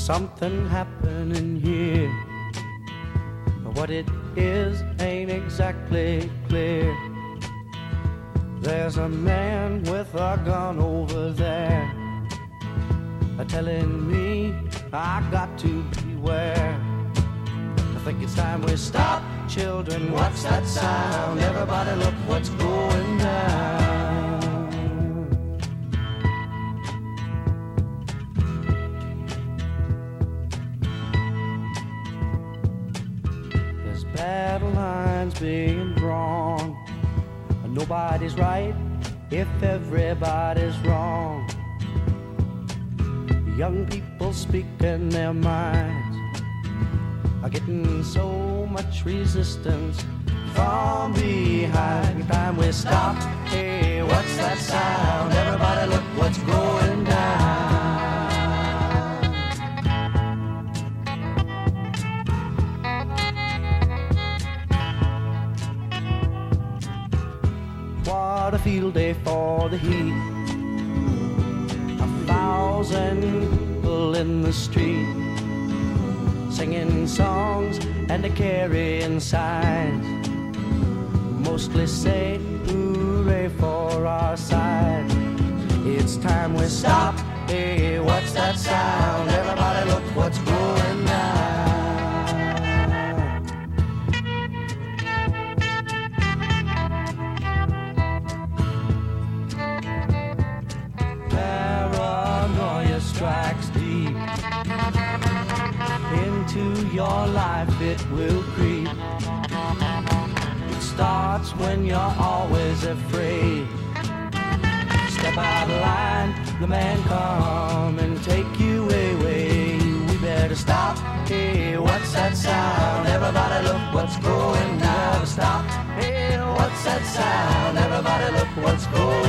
something happening here. What it is ain't exactly clear. There's a man with a gun over there, telling me I got to beware. I think it's time we stop, children. What's that sound? Everybody look what's going down. There's battle lines being drawn. Nobody's right if everybody's wrong. Young people speaking their minds are getting so much resistance from behind. Time we stop. Hey, what's that sound? Everybody look what's going down. What a field day for the heat. 1,000 people in the street, singing songs and carrying signs, mostly say hooray for our side. It's time we stop. Hey, what's that sound? Everybody look what's going down. Strikes deep into your life, it will creep. It starts when you're always afraid. Step out of line, the man come and take you away. We better stop. Hey, what's that sound? Everybody look what's going down. Stop. Hey, what's that sound? Everybody look what's going